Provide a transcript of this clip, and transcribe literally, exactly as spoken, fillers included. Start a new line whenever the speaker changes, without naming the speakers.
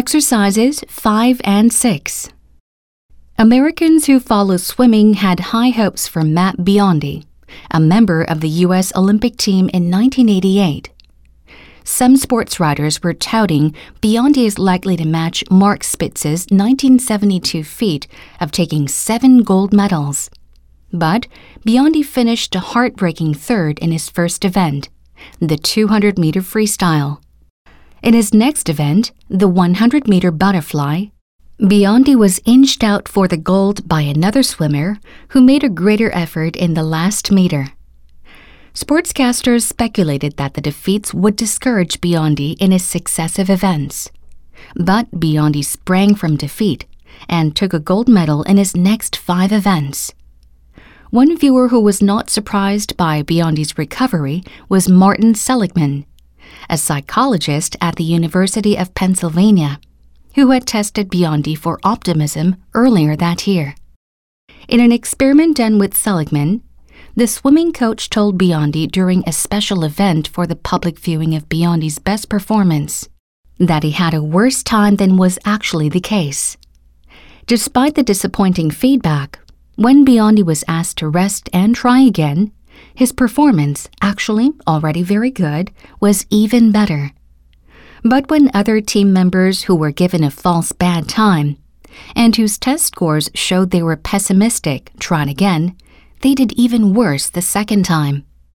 Exercises five and six. Americans who follow swimming had high hopes for Matt Biondi, a member of the U S Olympic team in nineteen eighty-eight. Some sports writers were touting Biondi is likely to match Mark Spitz's nineteen seventy-two feat of taking seven gold medals. But Biondi finished a heartbreaking third in his first event, the two hundred meter freestyle. In his next event, the one hundred meter butterfly, Biondi was inched out for the gold by another swimmer who made a greater effort in the last meter. Sportscasters speculated that the defeats would discourage Biondi in his successive events. But Biondi sprang from defeat and took a gold medal in his next five events. One viewer who was not surprised by Biondi's recovery was Martin Seligman, a psychologist at the University of Pennsylvania, who had tested Biondi for optimism earlier that year. In an experiment done with Seligman, the swimming coach told Biondi during a special event for the public viewing of Biondi's best performance that he had a worse time than was actually the case. Despite the disappointing feedback, when Biondi was asked to rest and try again, his performance, actually already very good, was even better. But when other team members who were given a false bad time, and whose test scores showed they were pessimistic, tried again, they did even worse the second time.